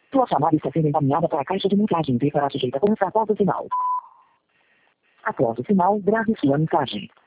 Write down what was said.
Sua chamada está sendo encaminhada para a caixa de mensagem e será sujeita a conversa após o sinal. Após o sinal, grave sua mensagem.